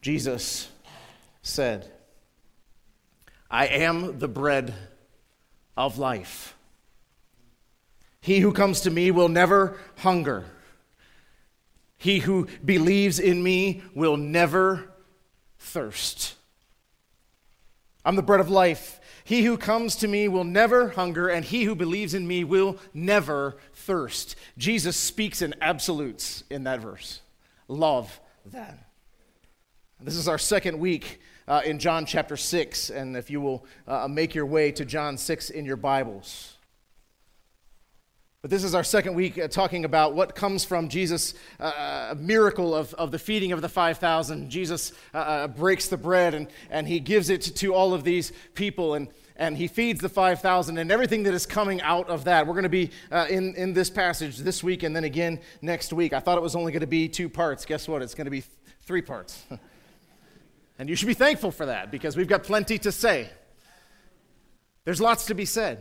Jesus said, "I am the bread of life. He who comes to me will never hunger. He who believes in me will never thirst." I'm the bread of life. He who comes to me will never hunger, and he who believes in me will never thirst. Jesus speaks in absolutes in that verse. Love that. This is our second week in John chapter 6, and if you will make your way to John 6 in your Bibles. But this is our second week talking about what comes from Jesus' miracle of the feeding of the 5,000. Jesus breaks the bread and he gives it to all of these people, and he feeds the 5,000 and everything that is coming out of that. We're going to be in this passage this week and then again next week. I thought it was only going to be 2 parts. Guess what? It's going to be 3 parts. And you should be thankful for that because we've got plenty to say. There's lots to be said.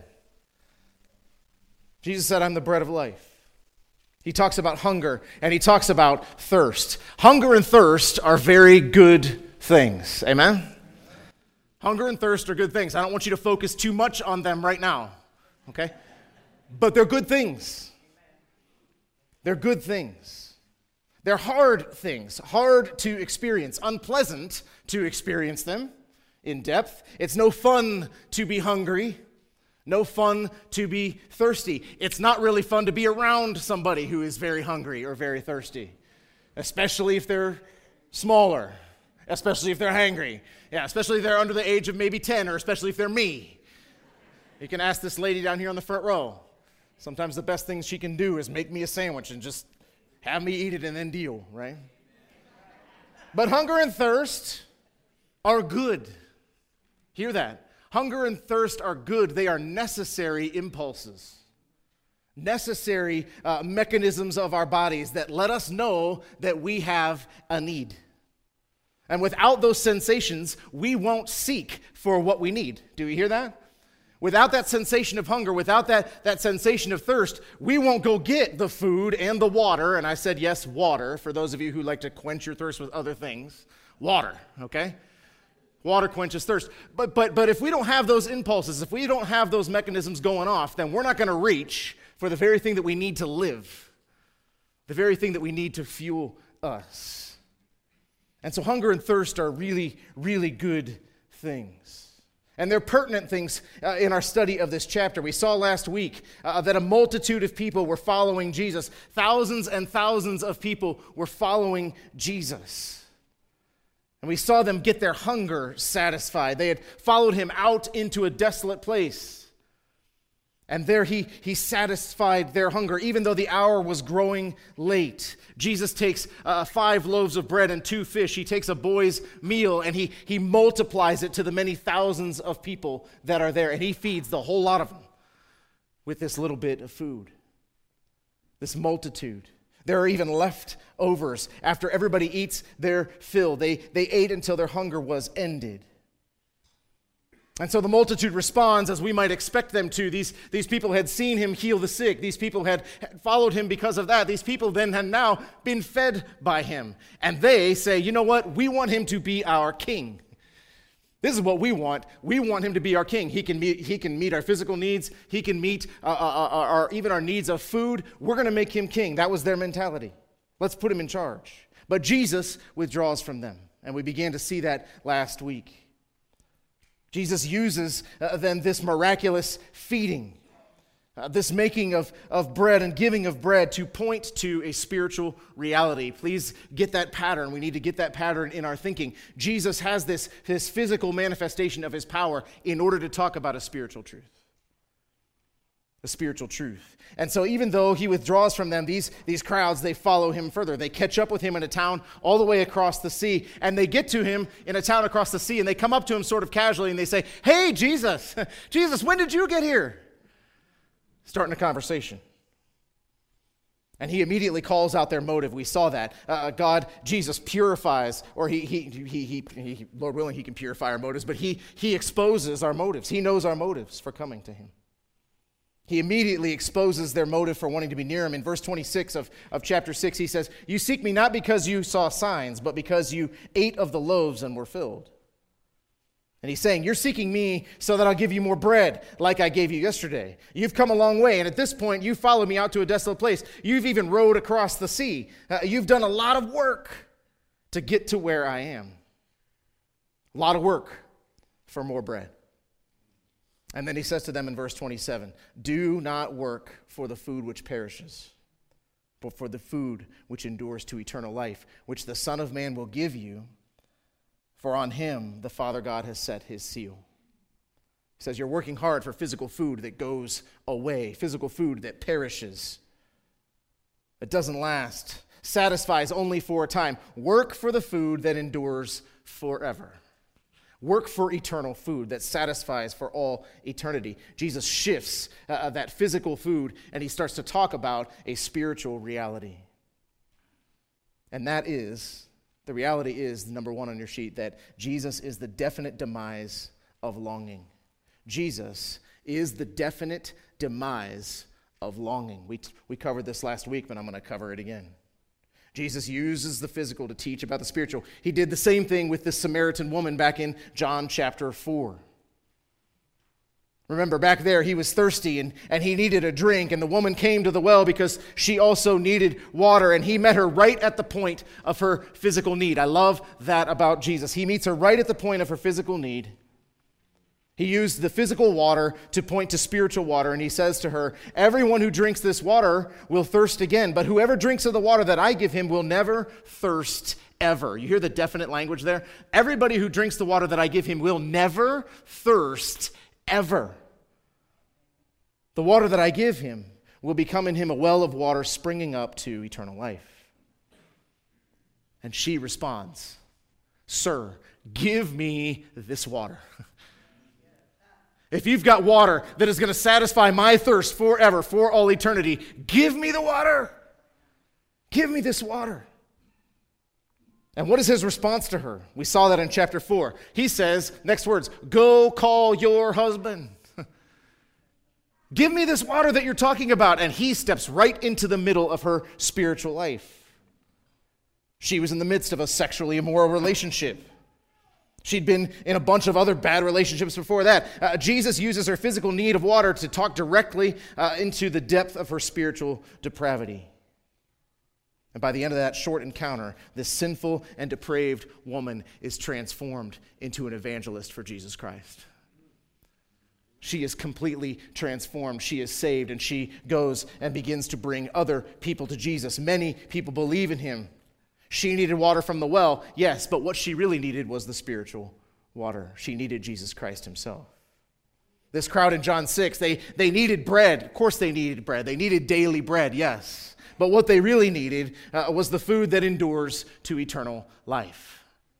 Jesus said, "I'm the bread of life." He talks about hunger and he talks about thirst. Hunger and thirst are very good things. Amen? Hunger and thirst are good things. I don't want you to focus too much on them right now. Okay? But they're good things. They're good things. They're hard things, hard to experience, unpleasant to experience them in depth. It's no fun to be hungry. No fun to be thirsty. It's not really fun to be around somebody who is very hungry or very thirsty, especially if they're smaller, especially if they're hangry, especially if they're under the age of maybe 10, or especially if they're me. You can ask this lady down here on the front row. Sometimes the best thing she can do is make me a sandwich and just have me eat it and then deal, right? But hunger and thirst are good. Hear that. Hunger and thirst are good. They are necessary impulses, necessary mechanisms of our bodies that let us know that we have a need. And without those sensations, we won't seek for what we need. Do you hear that? Without that sensation of hunger, without that sensation of thirst, we won't go get the food and the water. And I said, yes, water, for those of you who like to quench your thirst with other things. Water, okay? Water quenches thirst. But if we don't have those impulses, if we don't have those mechanisms going off, then we're not going to reach for the very thing that we need to live, the very thing that we need to fuel us. And so hunger and thirst are really, really good things. And they're pertinent things in our study of this chapter. We saw last week that a multitude of people were following Jesus. Thousands and thousands of people were following Jesus. And we saw them get their hunger satisfied. They had followed him out into a desolate place. And there he satisfied their hunger, even though the hour was growing late. Jesus takes 5 loaves of bread and 2 fish. He takes a boy's meal and he multiplies it to the many thousands of people that are there. And he feeds the whole lot of them with this little bit of food, this multitude. There are even leftovers after everybody eats their fill. They ate until their hunger was ended. And so the multitude responds as we might expect them to. These people had seen him heal the sick. These people had followed him because of that. These people then had now been fed by him. And they say, you know what? We want him to be our king. This is what we want. We want him to be our king. He can meet our physical needs. He can meet even our needs of food. We're going to make him king. That was their mentality. Let's put him in charge. But Jesus withdraws from them. And we began to see that last week. Jesus uses then this miraculous feeding, this making of bread and giving of bread to point to a spiritual reality. Please get that pattern. We need to get that pattern in our thinking. Jesus has this physical manifestation of his power in order to talk about a spiritual truth. A spiritual truth. And so even though he withdraws from them, these crowds, they follow him further. They catch up with him in a town all the way across the sea. And they get to him in a town across the sea, and they come up to him sort of casually, and they say, "Hey, Jesus, Jesus, when did you get here?" Starting a conversation. And he immediately calls out their motive. We saw that. Jesus purifies, or he Lord willing, he can purify our motives, but he exposes our motives. He knows our motives for coming to him. He immediately exposes their motive for wanting to be near him. In verse 26 of chapter 6, he says, "You seek me not because you saw signs, but because you ate of the loaves and were filled." And he's saying, you're seeking me so that I'll give you more bread like I gave you yesterday. You've come a long way, and at this point, you followed me out to a desolate place. You've even rowed across the sea. You've done a lot of work to get to where I am. A lot of work for more bread. And then he says to them in verse 27, "Do not work for the food which perishes, but for the food which endures to eternal life, which the Son of Man will give you, for on him the Father God has set his seal." He says you're working hard for physical food that goes away, physical food that perishes, that doesn't last, satisfies only for a time. Work for the food that endures forever. Work for eternal food that satisfies for all eternity. Jesus shifts that physical food, and he starts to talk about a spiritual reality. And that is, the reality is, number one on your sheet, that Jesus is the definite demise of longing. Jesus is the definite demise of longing. We covered this last week, but I'm going to cover it again. Jesus uses the physical to teach about the spiritual. He did the same thing with this Samaritan woman back in John chapter 4. Remember, back there, he was thirsty and he needed a drink, and the woman came to the well because she also needed water, and he met her right at the point of her physical need. I love that about Jesus. He meets her right at the point of her physical need. He used the physical water to point to spiritual water, and he says to her, "Everyone who drinks this water will thirst again, but whoever drinks of the water that I give him will never thirst ever." You hear the definite language there? Everybody who drinks the water that I give him will never thirst ever. The water that I give him will become in him a well of water springing up to eternal life. And she responds, "Sir, give me this water." If you've got water that is going to satisfy my thirst forever, for all eternity, give me the water. Give me this water. And what is his response to her? We saw that in chapter 4. He says, next words, "Go call your husband." Give me this water that you're talking about. And he steps right into the middle of her spiritual life. She was in the midst of a sexually immoral relationship. She'd been in a bunch of other bad relationships before that. Jesus uses her physical need of water to talk directly into the depth of her spiritual depravity. And by the end of that short encounter, this sinful and depraved woman is transformed into an evangelist for Jesus Christ. She is completely transformed. She is saved, and she goes and begins to bring other people to Jesus. Many people believe in him. She needed water from the well, yes, but what she really needed was the spiritual water. She needed Jesus Christ himself. This crowd in John 6, they needed bread. Of course they needed bread. They needed daily bread, yes. But what they really needed was the food that endures to eternal life.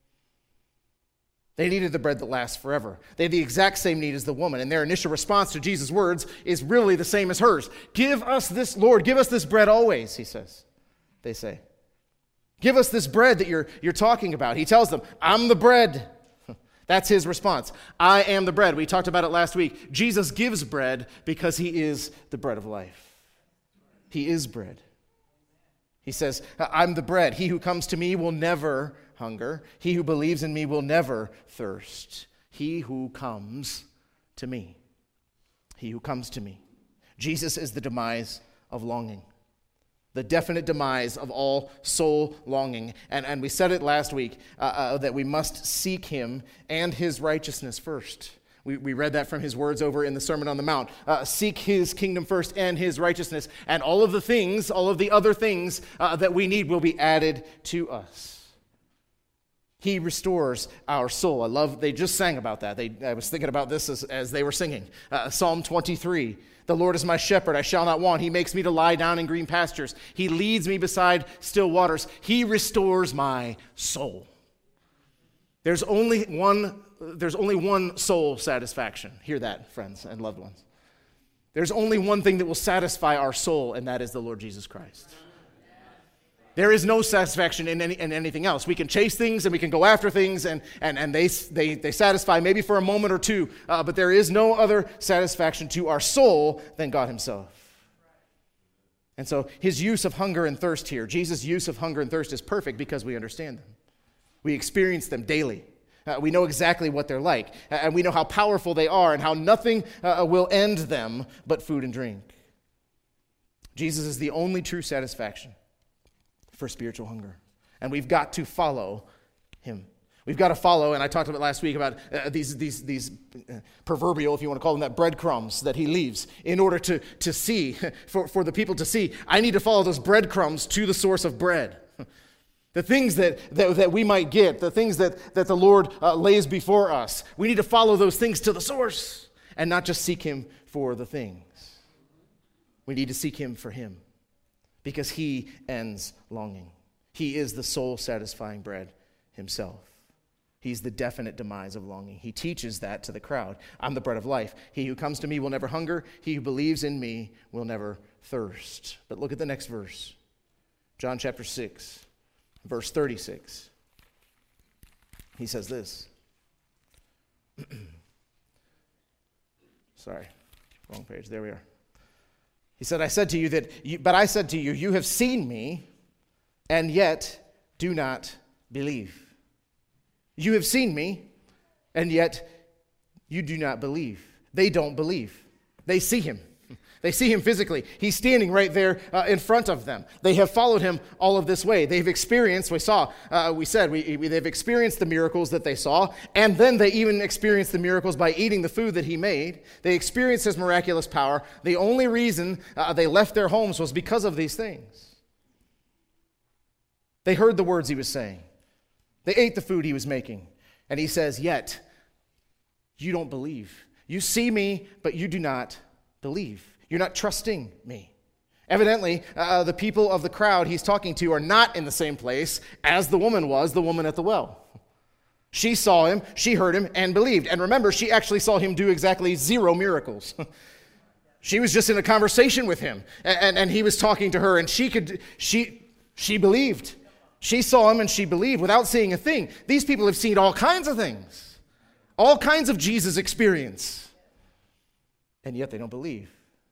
They needed the bread that lasts forever. They had the exact same need as the woman, and their initial response to Jesus' words is really the same as hers. "Give us this, Lord, give us this bread always," he says. They say. "Give us this bread that you're talking about." He tells them, "I'm the bread." That's his response. I am the bread. We talked about it last week. Jesus gives bread because he is the bread of life. He is bread. He says, "I'm the bread. He who comes to me will never hunger. He who believes in me will never thirst. He who comes to me." He who comes to me. Jesus is the demise of longing. The definite demise of all soul longing. And we said it last week, that we must seek him and his righteousness first. We read that from his words over in the Sermon on the Mount. Seek his kingdom first and his righteousness, and all of the other things that we need will be added to us. He restores our soul. They just sang about that. I was thinking about this as they were singing. Psalm 23. "The Lord is my shepherd, I shall not want. He makes me to lie down in green pastures. He leads me beside still waters. He restores my soul." There's only one soul satisfaction. Hear that, friends and loved ones. There's only one thing that will satisfy our soul, and that is the Lord Jesus Christ. There is no satisfaction in anything else. We can chase things and we can go after things, and they satisfy maybe for a moment or two, but there is no other satisfaction to our soul than God himself. And so his use of hunger and thirst here, Jesus' use of hunger and thirst is perfect because we understand them. We experience them daily. We know exactly what they're like, and we know how powerful they are and how nothing will end them but food and drink. Jesus is the only true satisfaction for spiritual hunger. And we've got to follow him. We've got to follow, and I talked about last week about these proverbial, if you want to call them that, breadcrumbs that he leaves in order to see, for the people to see. I need to follow those breadcrumbs to the source of bread. The things that we might get, the things that the Lord lays before us. We need to follow those things to the source and not just seek him for the things. We need to seek him for him, because he ends longing. He is the soul-satisfying bread himself. He's the definite demise of longing. He teaches that to the crowd. I'm the bread of life. He who comes to me will never hunger. He who believes in me will never thirst. But look at the next verse. John chapter 6, verse 36. He says this. Sorry, wrong page. There we are. He said, I said to you, you have seen me, and yet do not believe. You have seen me, and yet you do not believe. They don't believe. They see him. They see him physically. He's standing right there in front of them. They have followed him all of this way. They've experienced, they've experienced the miracles that they saw, and then they even experienced the miracles by eating the food that he made. They experienced his miraculous power. The only reason they left their homes was because of these things. They heard the words he was saying. They ate the food he was making. And he says, yet you don't believe. You see me, but you do not believe. You're not trusting me. Evidently, the people of the crowd he's talking to are not in the same place as the woman was, the woman at the well. She saw him, she heard him, and believed. And remember, she actually saw him do exactly 0 miracles. She was just in a conversation with him, and he was talking to her, and she believed. She saw him and she believed without seeing a thing. These people have seen all kinds of things, all kinds of Jesus experience, and yet they don't believe.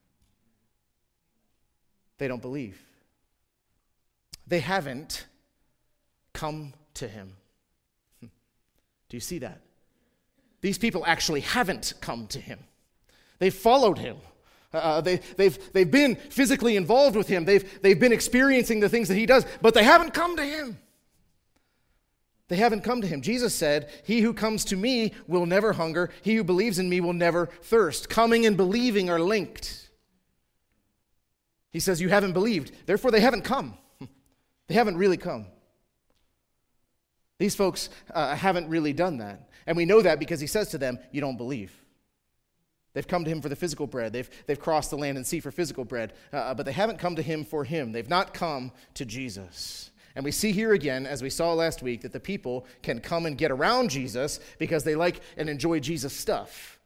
They don't believe. They haven't come to him. Do you see that? These people actually haven't come to him. They've followed him. They've been physically involved with him. They've been experiencing the things that he does, but they haven't come to him. They haven't come to him. Jesus said, he who comes to me will never hunger. He who believes in me will never thirst. Coming and believing are linked. He says, you haven't believed. Therefore, they haven't come. They haven't really come. These folks haven't really done that. And we know that because he says to them, you don't believe. They've come to him for the physical bread. They've crossed the land and sea for physical bread. But they haven't come to him for him. They've not come to Jesus. And we see here again, as we saw last week, that the people can come and get around Jesus because they like and enjoy Jesus' stuff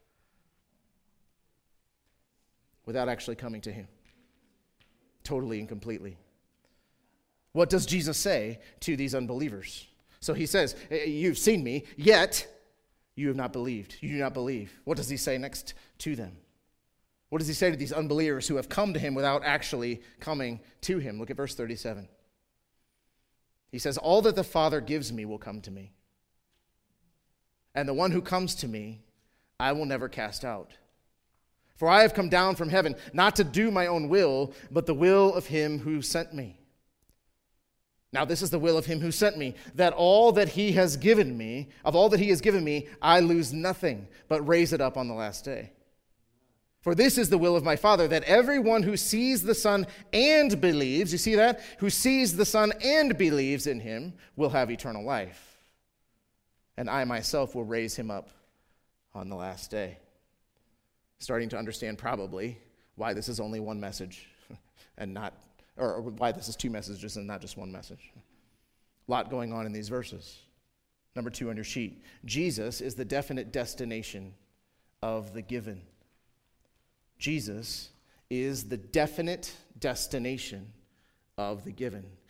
without actually coming to him. Totally and completely. What does Jesus say to these unbelievers? So he says, you've seen me, yet you have not believed. You do not believe. What does he say next to them? What does he say to these unbelievers who have come to him without actually coming to him? Look at verse 37. He says, all that the Father gives me will come to me. And the one who comes to me, I will never cast out. For I have come down from heaven, not to do my own will, but the will of him who sent me. Now this is the will of him who sent me, that all that he has given me, of all that he has given me, I lose nothing, but raise it up on the last day. For this is the will of my Father, that everyone who sees the Son and believes, you see that? Who sees the Son and believes in him will have eternal life. And I myself will raise him up on the last day. Starting to understand probably why this is only one message and not, or why this is 2 messages and not just one message. A lot going on in these verses. Number 2 on your sheet. Jesus is the definite destination of the given. Jesus is the definite destination of the given.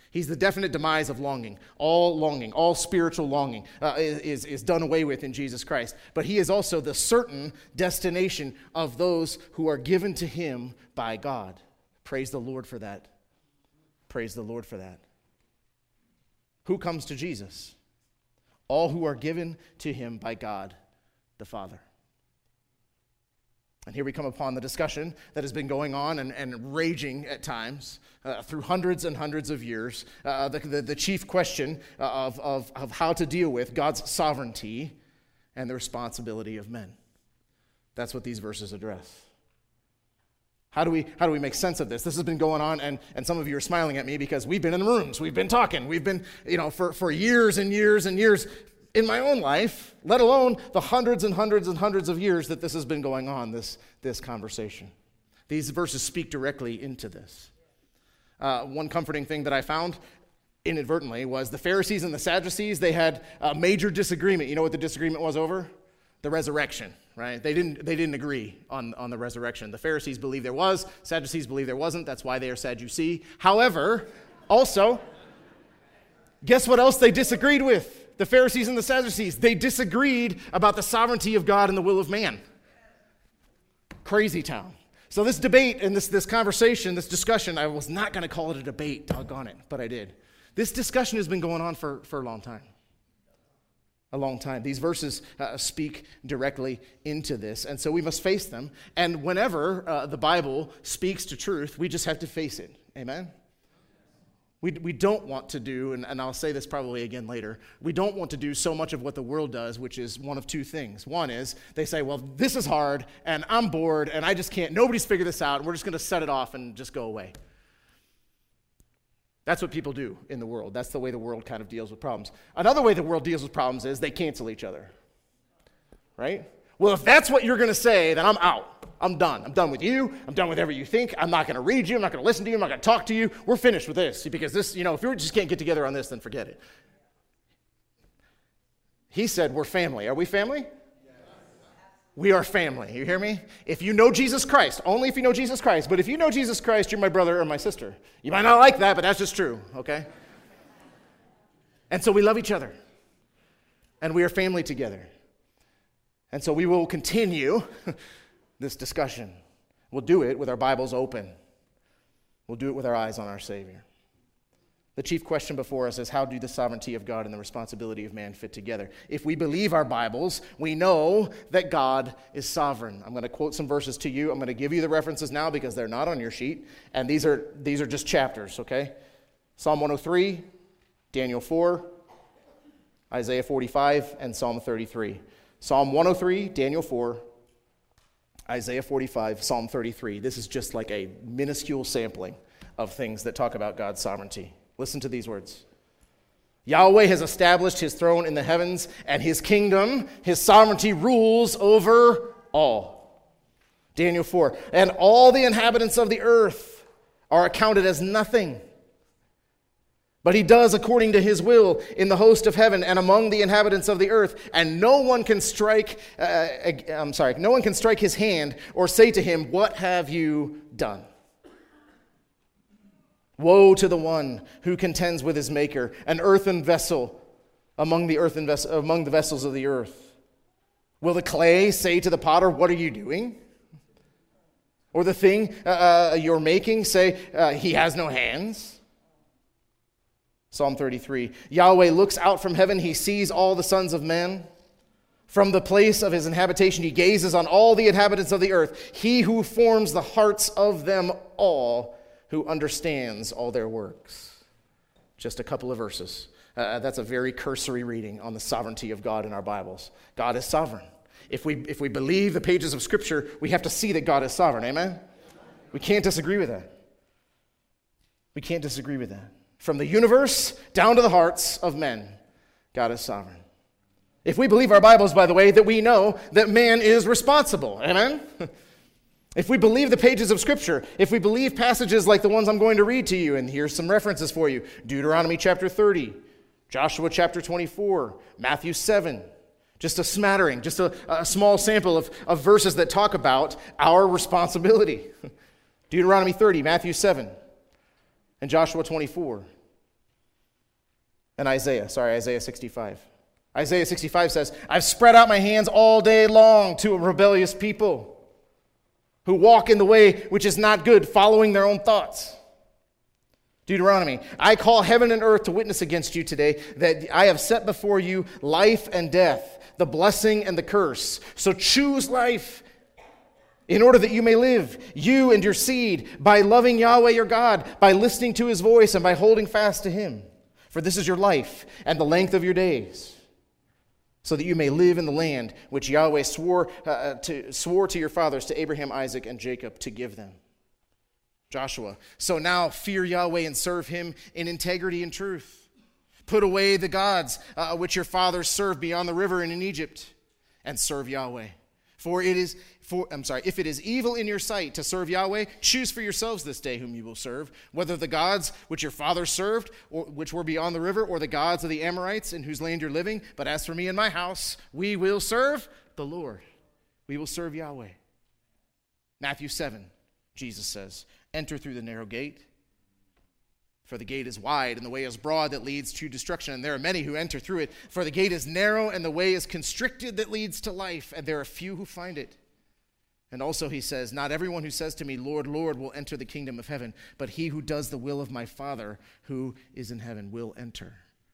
He's the definite demise of longing. All spiritual longing is done away with in Jesus Christ. But he is also the certain destination of those who are given to him by God. Praise the Lord for that. Praise the Lord for that. Who comes to Jesus? All who are given to him by God the Father. And here we come upon the discussion that has been going on and raging at times through hundreds and hundreds of years. The chief question of how to deal with God's sovereignty and the responsibility of men. That's what these verses address. How do we make sense of this? This has been going on, and some of you are smiling at me because we've been in the rooms, we've been talking, we've been, for years and years and years in my own life, let alone the hundreds and hundreds and hundreds of years that this has been going on, this conversation. These verses speak directly into this. One comforting thing that I found inadvertently was the Pharisees and the Sadducees, they had a major disagreement. You know what the disagreement was over? The resurrection, right? They didn't agree on the resurrection. The Pharisees believed there was, Sadducees believed there wasn't. That's why they are Sadducee. However, also, guess what else they disagreed with? The Pharisees and the Sadducees, they disagreed about the sovereignty of God and the will of man. Crazy town. So this debate and this conversation, this discussion, I was not going to call it a debate, doggone it, but I did. This discussion has been going on for a long time. A long time. These verses speak directly into this, and so we must face them. And whenever the Bible speaks to truth, we just have to face it. Amen? We don't want to do, and I'll say this probably again later, we don't want to do so much of what the world does, which is one of two things. One is they say, well, this is hard, and I'm bored, and I just can't, nobody's figured this out, and we're just going to set it off and just go away. That's what people do in the world. That's the way the world kind of deals with problems. Another way the world deals with problems is they cancel each other, right? Well, if that's what you're going to say, then I'm out. I'm done. I'm done with you. I'm done with whatever you think. I'm not going to read you. I'm not going to listen to you. I'm not going to talk to you. We're finished with this. Because this, if you just can't get together on this, then forget it. He said we're family. Are we family? Yes. We are family. You hear me? If you know Jesus Christ, only if you know Jesus Christ. But if you know Jesus Christ, you're my brother or my sister. You might not like that, but that's just true, okay? And so we love each other. And we are family together. And so we will continue this discussion. We'll do it with our Bibles open. We'll do it with our eyes on our Savior. The chief question before us is, how do the sovereignty of God and the responsibility of man fit together? If we believe our Bibles, we know that God is sovereign. I'm going to quote some verses to you. I'm going to give you the references now because they're not on your sheet. And these are just chapters, okay? Psalm 103, Daniel 4, Isaiah 45, and Psalm 33. Psalm 103, Daniel 4, Isaiah 45, Psalm 33. This is just like a minuscule sampling of things that talk about God's sovereignty. Listen to these words. Yahweh has established his throne in the heavens, and his kingdom, his sovereignty rules over all. Daniel 4, and all the inhabitants of the earth are accounted as nothing. But he does according to his will in the host of heaven and among the inhabitants of the earth, and no one can strike his hand or say to him, "What have you done?" Woe to the one who contends with his maker, an earthen vessel among the vessels of the earth. Will the clay say to the potter, "What are you doing?" Or the thing you're making say, "He has no hands"? Psalm 33, Yahweh looks out from heaven, he sees all the sons of men. From the place of his habitation, he gazes on all the inhabitants of the earth. He who forms the hearts of them all, who understands all their works. Just a couple of verses. That's a very cursory reading on the sovereignty of God in our Bibles. God is sovereign. If we believe the pages of Scripture, we have to see that God is sovereign. Amen? We can't disagree with that. We can't disagree with that. From the universe down to the hearts of men, God is sovereign. If we believe our Bibles, by the way, that we know that man is responsible. Amen? If we believe the pages of Scripture, if we believe passages like the ones I'm going to read to you, and here's some references for you. Deuteronomy chapter 30, Joshua chapter 24, Matthew 7. Just a smattering, just a small sample of verses that talk about our responsibility. Deuteronomy 30, Matthew 7. And Joshua 24. And Isaiah 65. Isaiah 65 says, I've spread out my hands all day long to a rebellious people who walk in the way which is not good, following their own thoughts. Deuteronomy, I call heaven and earth to witness against you today that I have set before you life and death, the blessing and the curse. So choose life in order that you may live, you and your seed, by loving Yahweh your God, by listening to his voice and by holding fast to him. For this is your life and the length of your days, so that you may live in the land which Yahweh swore to your fathers, to Abraham, Isaac, and Jacob, to give them. Joshua, so now fear Yahweh and serve him in integrity and truth. Put away the gods which your fathers served beyond the river and in Egypt, and serve Yahweh. If it is evil in your sight to serve Yahweh, choose for yourselves this day whom you will serve, whether the gods which your fathers served, or which were beyond the river, or the gods of the Amorites in whose land you're living. But as for me and my house, we will serve the Lord. We will serve Yahweh. Matthew 7, Jesus says, enter through the narrow gate, for the gate is wide and the way is broad that leads to destruction, and there are many who enter through it. For the gate is narrow and the way is constricted that leads to life, and there are few who find it. And also he says, not everyone who says to me, Lord, Lord, will enter the kingdom of heaven, but he who does the will of my Father who is in heaven will enter.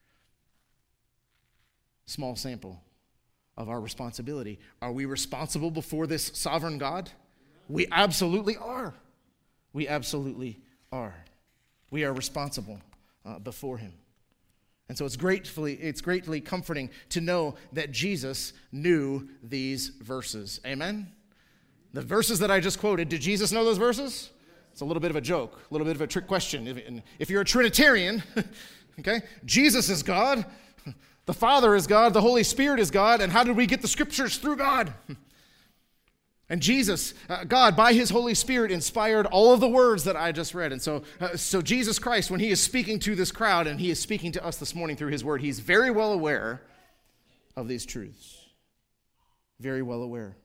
Small sample of our responsibility. Are we responsible before this sovereign God? We absolutely are. We absolutely are. We are responsible before him. And so it's greatly comforting to know that Jesus knew these verses. Amen? The verses that I just quoted, did Jesus know those verses? It's a little bit of a joke, a little bit of a trick question. If you're a Trinitarian, okay, Jesus is God, the Father is God, the Holy Spirit is God, and how did we get the scriptures? Through God. And Jesus, God, by his Holy Spirit, inspired all of the words that I just read. And so Jesus Christ, when he is speaking to this crowd, and he is speaking to us this morning through his word, he's very well aware of these truths. Very well aware.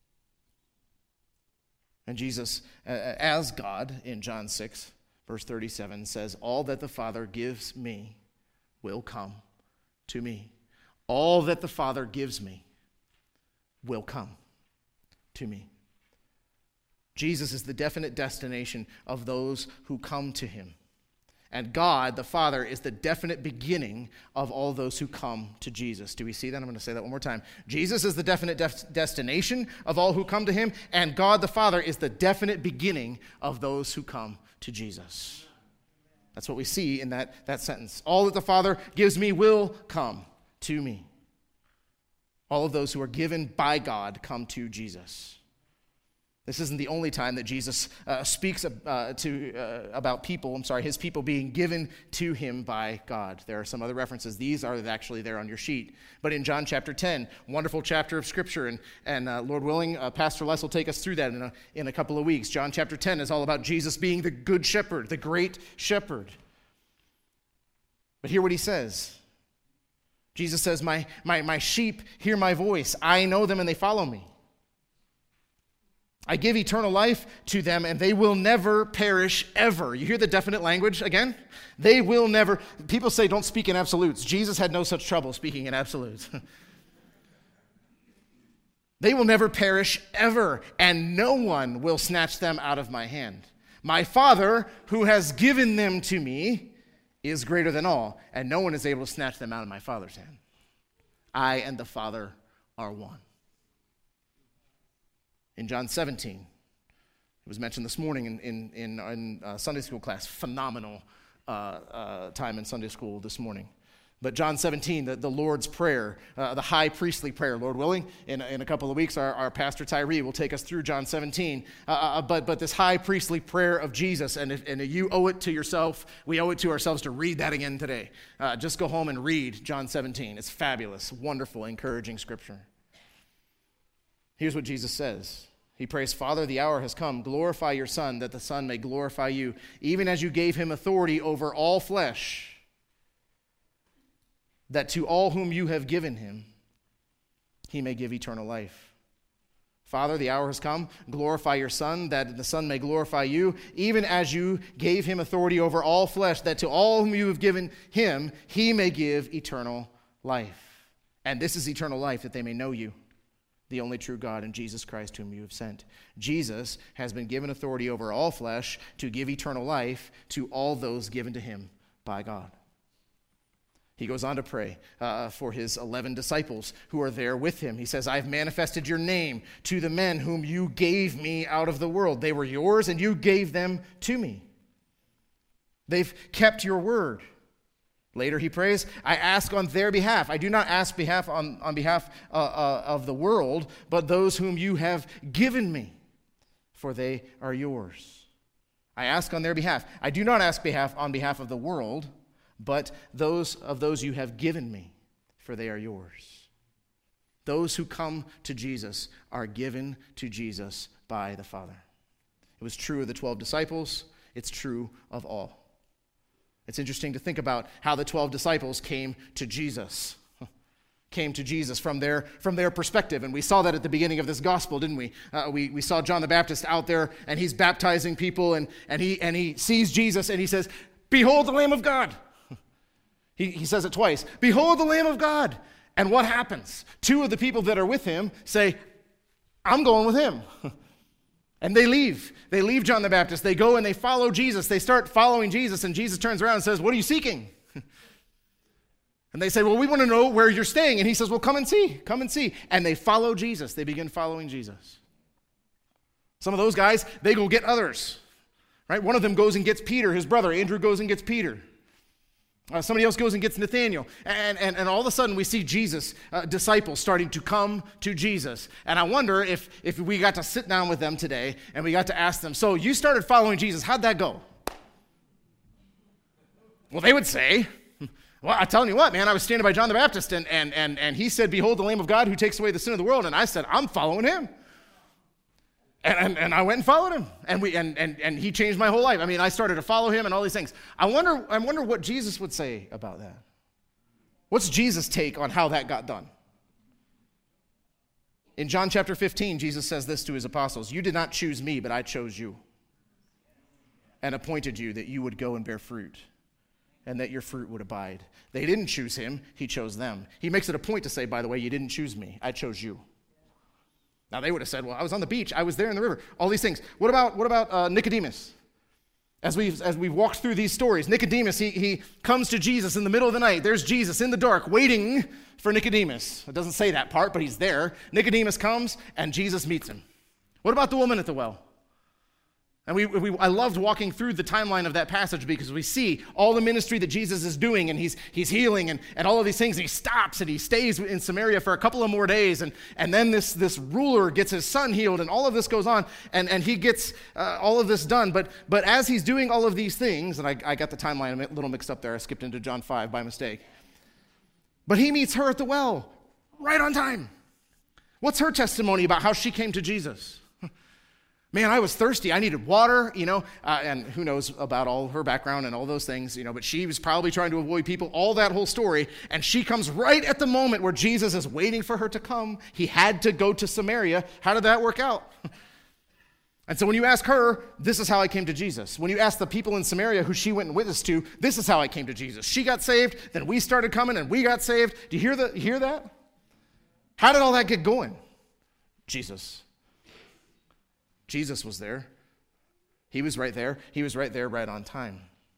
And Jesus, as God, in John 6, verse 37, says, all that the Father gives me will come to me. All that the Father gives me will come to me. Jesus is the definite destination of those who come to him. And God, the Father, is the definite beginning of all those who come to Jesus. Do we see that? I'm going to say that one more time. Jesus is the definite destination of all who come to him, and God, the Father, is the definite beginning of those who come to Jesus. That's what we see in that sentence. All that the Father gives me will come to me. All of those who are given by God come to Jesus. This isn't the only time that Jesus speaks about his people being given to him by God. There are some other references. These are actually there on your sheet. But in John chapter 10, wonderful chapter of Scripture, and Lord willing, Pastor Les will take us through that in a couple of weeks. John chapter 10 is all about Jesus being the good shepherd, the great shepherd. But hear what he says. Jesus says, my sheep hear my voice. I know them and they follow me. I give eternal life to them, and they will never perish ever. You hear the definite language again? They will never. People say don't speak in absolutes. Jesus had no such trouble speaking in absolutes. They will never perish ever, and no one will snatch them out of my hand. My Father, who has given them to me, is greater than all, and no one is able to snatch them out of my Father's hand. I and the Father are one. In John 17, it was mentioned this morning in Sunday school class, phenomenal time in Sunday school this morning. But John 17, the Lord's Prayer, the high priestly prayer, Lord willing, in a couple of weeks, our pastor Tyree will take us through John 17. But this high priestly prayer of Jesus, and you owe it to yourself, we owe it to ourselves to read that again today. Just go home and read John 17. It's fabulous, wonderful, encouraging scripture. Here's what Jesus says. He prays, Father, the hour has come. Glorify your Son, that the Son may glorify you, even as you gave him authority over all flesh, that to all whom you have given him, he may give eternal life. Father, the hour has come. Glorify your Son, that the Son may glorify you, even as you gave him authority over all flesh, that to all whom you have given him, he may give eternal life. And this is eternal life, that they may know you, the only true God, and Jesus Christ, whom you have sent. Jesus has been given authority over all flesh to give eternal life to all those given to him by God. He goes on to pray for his 11 disciples who are there with him. He says, I have manifested your name to the men whom you gave me out of the world. They were yours, and you gave them to me. They've kept your word. Later he prays, I ask on their behalf. I do not ask on behalf of the world, but those whom you have given me, for they are yours. I ask on their behalf. I do not ask on behalf of the world, but those you have given me, for they are yours. Those who come to Jesus are given to Jesus by the Father. It was true of the 12 disciples. It's true of all. It's interesting to think about how the 12 disciples came to Jesus. Came to Jesus from their perspective. And we saw that at the beginning of this gospel, didn't we? We saw John the Baptist out there, and he's baptizing people, and he sees Jesus, and he says, behold the Lamb of God. He says it twice. Behold the Lamb of God. And what happens? Two of the people that are with him say, I'm going with him. And they leave. They leave John the Baptist. They go and they follow Jesus. They start following Jesus, and Jesus turns around and says, what are you seeking? And they say, well, we want to know where you're staying. And he says, well, come and see. Come and see. And they follow Jesus. They begin following Jesus. Some of those guys, they go get others. Right? One of them goes and gets Peter, his brother. Andrew goes and gets Peter. Somebody else goes and gets Nathaniel. And all of a sudden we see Jesus' disciples starting to come to Jesus. And I wonder if we got to sit down with them today and we got to ask them, so you started following Jesus. How'd that go? Well, they would say, well, I'm telling you what, man, I was standing by John the Baptist and he said, behold the Lamb of God who takes away the sin of the world. And I said, I'm following him. And I went and followed him, and he changed my whole life. I mean, I started to follow him and all these things. I wonder what Jesus would say about that. What's Jesus' take on how that got done? In John chapter 15, Jesus says this to his apostles, you did not choose me, but I chose you and appointed you that you would go and bear fruit and that your fruit would abide. They didn't choose him, he chose them. He makes it a point to say, by the way, you didn't choose me, I chose you. Now, they would have said, well, I was on the beach. I was there in the river. All these things. What about Nicodemus? As we've walked through these stories, Nicodemus, he comes to Jesus in the middle of the night. There's Jesus in the dark waiting for Nicodemus. It doesn't say that part, but he's there. Nicodemus comes, and Jesus meets him. What about the woman at the well? And I loved walking through the timeline of that passage because we see all the ministry that Jesus is doing, and he's healing and all of these things. And he stops and he stays in Samaria for a couple of more days, and then this ruler gets his son healed, and all of this goes on, and he gets all of this done. But as he's doing all of these things, and I got the timeline a little mixed up there. I skipped into John 5 by mistake. But he meets her at the well, right on time. What's her testimony about how she came to Jesus? Man, I was thirsty. I needed water, and who knows about all her background and all those things, but she was probably trying to avoid people, all that whole story. And she comes right at the moment where Jesus is waiting for her to come. He had to go to Samaria. How did that work out? And so when you ask her, this is how I came to Jesus. When you ask the people in Samaria who she went and witnessed to, this is how I came to Jesus. She got saved, then we started coming and we got saved. Do you hear that? How did all that get going? Jesus. Jesus was there. He was right there. He was right there right on time.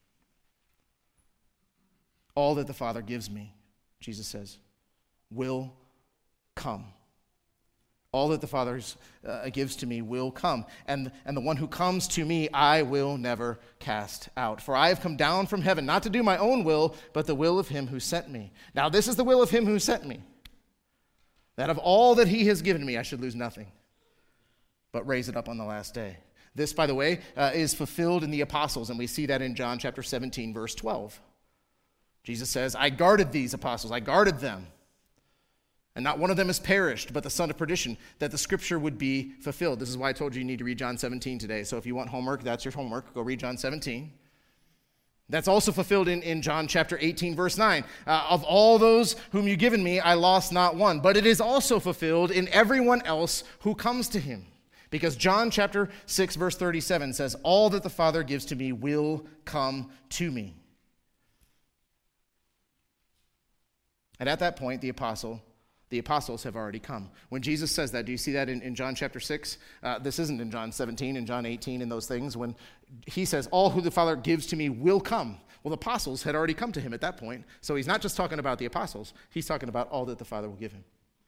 All that the Father gives me, Jesus says, will come. All that the Father gives to me will come. And the one who comes to me, I will never cast out. For I have come down from heaven, not to do my own will, but the will of him who sent me. Now this is the will of him who sent me, that of all that he has given me, I should lose nothing, but raise it up on the last day. This, by the way, is fulfilled in the apostles, and we see that in John chapter 17, verse 12. Jesus says, I guarded these apostles, I guarded them, and not one of them has perished, but the son of perdition, that the scripture would be fulfilled. This is why I told you need to read John 17 today. So if you want homework, that's your homework. Go read John 17. That's also fulfilled in John chapter 18, verse 9. Of all those whom you've given me, I lost not one. But it is also fulfilled in everyone else who comes to him. Because John chapter 6, verse 37 says, all that the Father gives to me will come to me. And at that point, the apostles have already come. When Jesus says that, do you see that in John chapter 6? This isn't in John 17 and John 18 and those things. When he says, all who the Father gives to me will come. Well, the apostles had already come to him at that point. So he's not just talking about the apostles. He's talking about all that the Father will give him.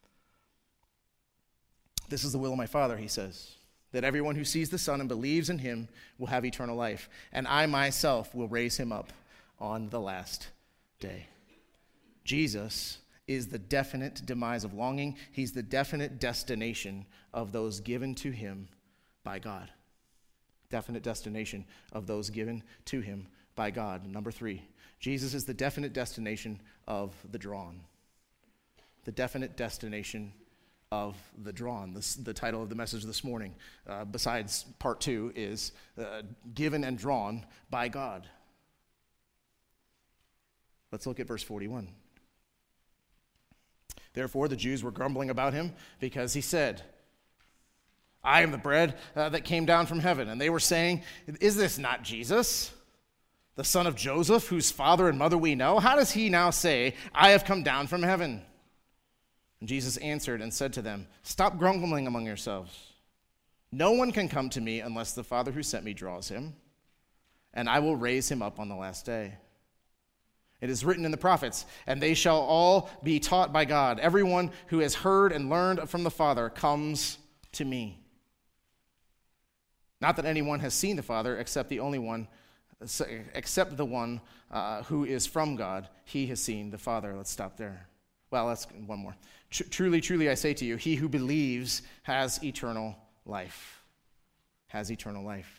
This is the will of my Father, he says, that everyone who sees the Son and believes in him will have eternal life. And I myself will raise him up on the last day. Jesus is the definite demise of longing. He's the definite destination of those given to him by God. Definite destination of those given to him by God. Number 3, Jesus is the definite destination of the drawn. The definite destination of the drawn. The title of the message this morning, besides part 2, is given and drawn by God. Let's look at verse 41. Therefore, the Jews were grumbling about him because he said, I am the bread that came down from heaven. And they were saying, is this not Jesus, the son of Joseph, whose father and mother we know? How does he now say, I have come down from heaven? And Jesus answered and said to them, stop grumbling among yourselves. No one can come to me unless the Father who sent me draws him, and I will raise him up on the last day. It is written in the prophets, and they shall all be taught by God. Everyone who has heard and learned from the Father comes to me. Not that anyone has seen the Father except the one who is from God. He has seen the Father. Let's stop there. Well, let's one more. Truly, truly, I say to you, he who believes has eternal life. Has eternal life.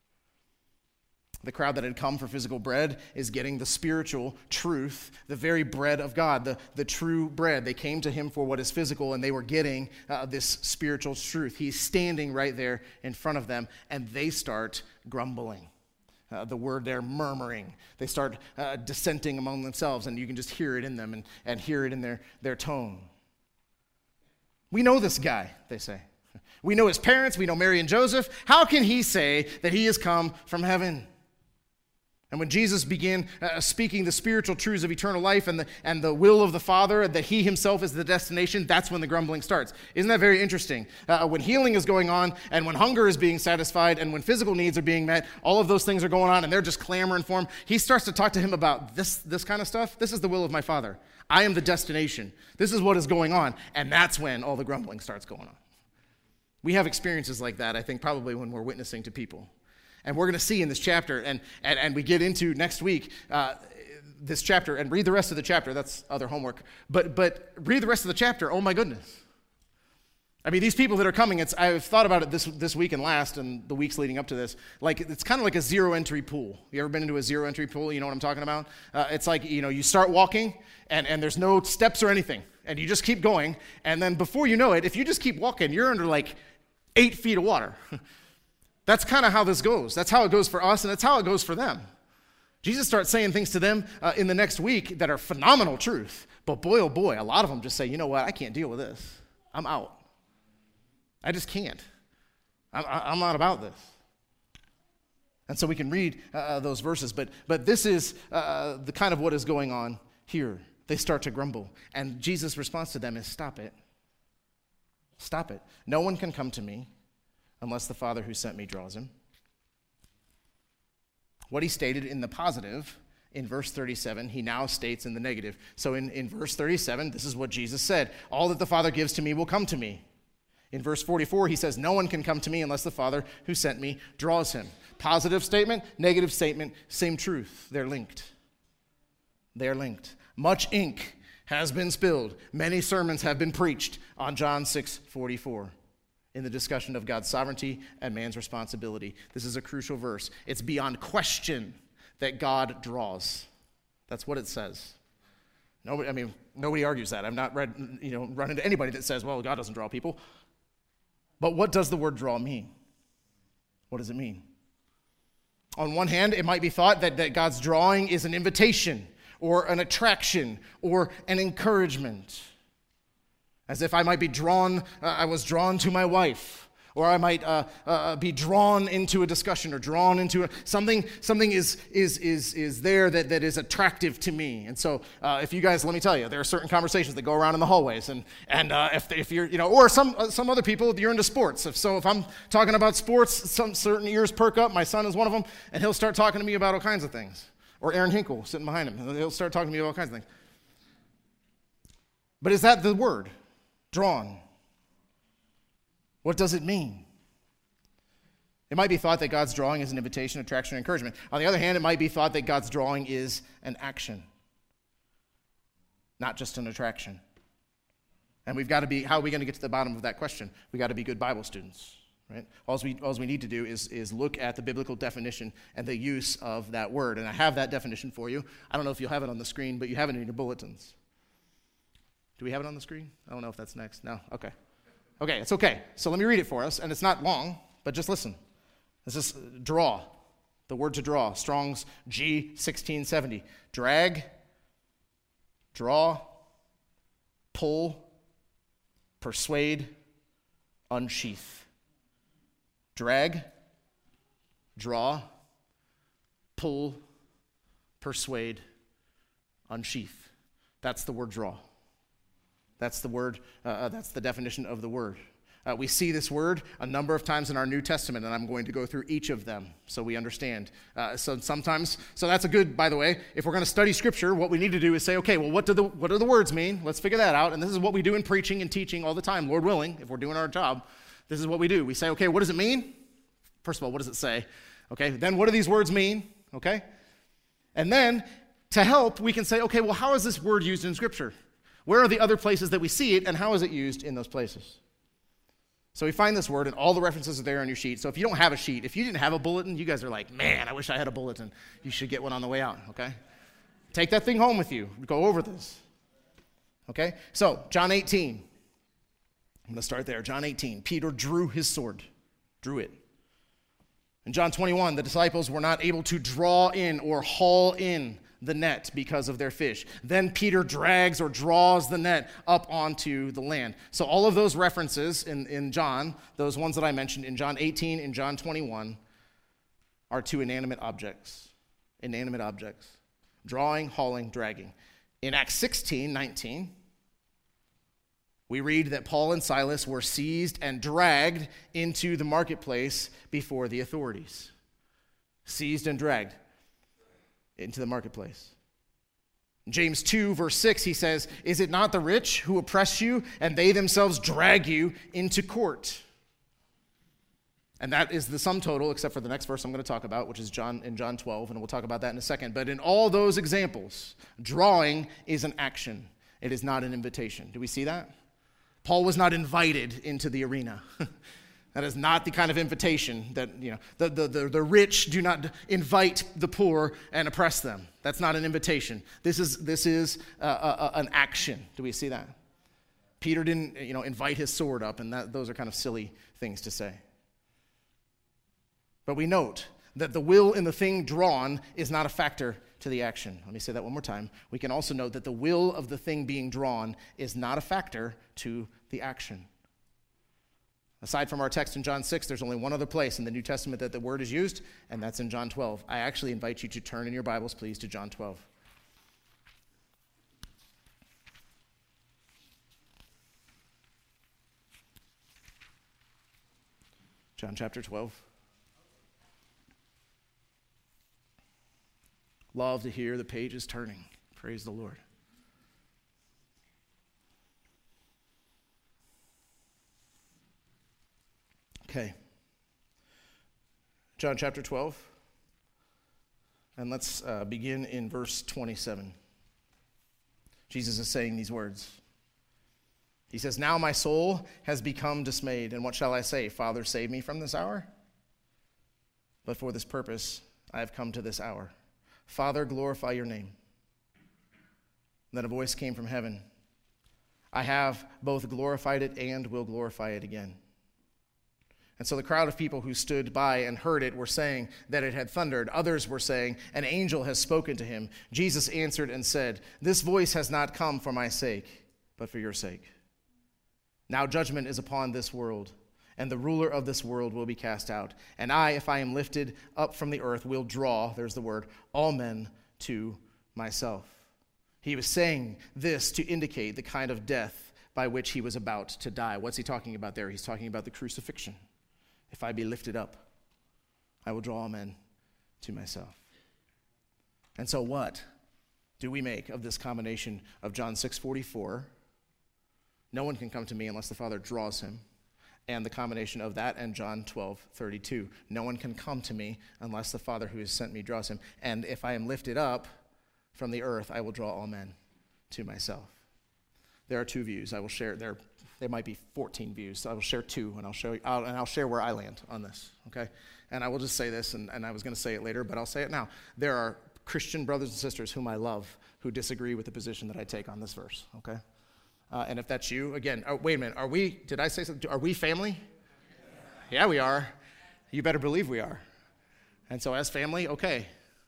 The crowd that had come for physical bread is getting the spiritual truth, the very bread of God, the true bread. They came to him for what is physical, and they were getting this spiritual truth. He's standing right there in front of them, and they start grumbling. The word there, murmuring. They start dissenting among themselves, and you can just hear it in them and hear it in their tone. We know this guy, they say. We know his parents. We know Mary and Joseph. How can he say that he has come from heaven? And when Jesus began speaking the spiritual truths of eternal life and the will of the Father, that he himself is the destination, that's when the grumbling starts. Isn't that very interesting? When healing is going on, and when hunger is being satisfied, and when physical needs are being met, all of those things are going on, and they're just clamoring for him. He starts to talk to him about this kind of stuff. This is the will of my Father. I am the destination. This is what is going on. And that's when all the grumbling starts going on. We have experiences like that, I think, probably when we're witnessing to people. And we're going to see in this chapter, and we get into next week, this chapter, and read the rest of the chapter. That's other homework. But read the rest of the chapter. Oh, my goodness. I mean, these people that are coming, I've thought about it this week and last, and the weeks leading up to this. Like, it's kind of like a zero-entry pool. You ever been into a zero-entry pool? You know what I'm talking about? It's like, you start walking, and there's no steps or anything. And you just keep going. And then before you know it, if you just keep walking, you're under like 8 feet of water. That's kind of how this goes. That's how it goes for us, and that's how it goes for them. Jesus starts saying things to them in the next week that are phenomenal truth. But boy, oh boy, a lot of them just say, you know what, I can't deal with this. I'm out. I just can't. I'm not about this. And so we can read those verses, but this is the kind of what is going on here. They start to grumble, and Jesus' response to them is, stop it. Stop it. No one can come to me unless the Father who sent me draws him. What he stated in the positive in verse 37, he now states in the negative. So in verse 37, this is what Jesus said. All that the Father gives to me will come to me. In verse 44, he says, no one can come to me unless the Father who sent me draws him. Positive statement, negative statement, same truth. They're linked. They're linked. Much ink has been spilled. Many sermons have been preached on John 6:44. In the discussion of God's sovereignty and man's responsibility. This is a crucial verse. It's beyond question that God draws. That's what it says. Nobody argues that. I've not run into anybody that says, well, God doesn't draw people. But what does the word draw mean? What does it mean? On one hand, it might be thought that God's drawing is an invitation or an attraction or an encouragement. As if I might be drawn, I was drawn to my wife, or I might be drawn into a discussion or drawn into something is there that is attractive to me. And so if you guys, let me tell you, there are certain conversations that go around in the hallways, and if you're, or some other people, you're into sports. If I'm talking about sports, some certain ears perk up. My son is one of them, and he'll start talking to me about all kinds of things. Or Aaron Hinkle sitting behind him, he'll start talking to me about all kinds of things. But is that the word? Drawn. What does it mean? It might be thought that God's drawing is an invitation, attraction, or encouragement. On the other hand, it might be thought that God's drawing is an action, not just an attraction. And we've got to be, how are we going to get to the bottom of that question? We've got to be good Bible students, right? All we need to do is look at the biblical definition and the use of that word. And I have that definition for you. I don't know if you'll have it on the screen, but you have it in your bulletins. Do we have it on the screen? I don't know if that's next. No? Okay. Okay, it's okay. So let me read it for us, and it's not long, but just listen. This is draw, the word to draw, Strong's G1670. Drag, draw, pull, persuade, unsheath. Drag, draw, pull, persuade, unsheath. That's the word draw. That's the word, that's the definition of the word. We see this word a number of times in our New Testament, and I'm going to go through each of them so we understand. So that's a good, by the way, if we're going to study Scripture, what we need to do is say, okay, well, what do the words mean? Let's figure that out. And this is what we do in preaching and teaching all the time, Lord willing, if we're doing our job. This is what we do. We say, okay, what does it mean? First of all, what does it say? Okay, then what do these words mean? Okay? And then, to help, we can say, okay, well, how is this word used in Scripture? Where are the other places that we see it, and how is it used in those places? So we find this word, and all the references are there on your sheet. So if you don't have a sheet, if you didn't have a bulletin, you guys are like, man, I wish I had a bulletin. You should get one on the way out, okay? Take that thing home with you. Go over this, okay? So John 18. I'm going to start there. John 18. Peter drew his sword, drew it. In John 21, the disciples were not able to draw in or haul in the net because of their fish. Then Peter drags or draws the net up onto the land. So all of those references in John, those ones that I mentioned in John 18 and John 21, are to inanimate objects. Inanimate objects. Drawing, hauling, dragging. In Acts 16:19, we read that Paul and Silas were seized and dragged into the marketplace before the authorities. Seized and dragged into the marketplace. In James 2, verse 6, he says, "Is it not the rich who oppress you, and they themselves drag you into court?" And that is the sum total, except for the next verse I'm going to talk about, which is in John 12, and we'll talk about that in a second. But in all those examples, drawing is an action. It is not an invitation. Do we see that? Paul was not invited into the arena. That is not the kind of invitation that, the rich do not invite the poor and oppress them. That's not an invitation. This is an action. Do we see that? Peter didn't, invite his sword up, and those are kind of silly things to say. But we note that the will in the thing drawn is not a factor to the action. Let me say that one more time. We can also note that the will of the thing being drawn is not a factor to the action. Aside from our text in John 6, there's only one other place in the New Testament that the word is used, and that's in John 12. I actually invite you to turn in your Bibles, please, to John 12. John chapter 12. Love to hear the pages turning. Praise the Lord. Okay. John chapter 12. And let's begin in verse 27. Jesus is saying these words. He says, "Now my soul has become dismayed, and what shall I say? Father, save me from this hour? But for this purpose I have come to this hour. Father, glorify your name." And then a voice came from heaven. "I have both glorified it and will glorify it again." And so the crowd of people who stood by and heard it were saying that it had thundered. Others were saying, an angel has spoken to him. Jesus answered and said, this voice has not come for my sake, but for your sake. Now judgment is upon this world, and the ruler of this world will be cast out. And I, if I am lifted up from the earth, will draw, there's the word, all men to myself. He was saying this to indicate the kind of death by which he was about to die. What's he talking about there? He's talking about the crucifixion. If I be lifted up, I will draw all men to myself. And so what do we make of this combination of John 6:44, no one can come to me unless the Father draws him, and the combination of that and John 12:32, no one can come to me unless the Father who has sent me draws him, and if I am lifted up from the earth, I will draw all men to myself. There are two views. I will share. There might be 14 views. So I will share two, and I'll share where I land on this. Okay, and I will just say this, and I was going to say it later, but I'll say it now. There are Christian brothers and sisters whom I love who disagree with the position that I take on this verse. Okay, and if that's you, again, wait a minute. Are we? Did I say something? Are we family? Yeah, we are. You better believe we are. And so, as family, okay.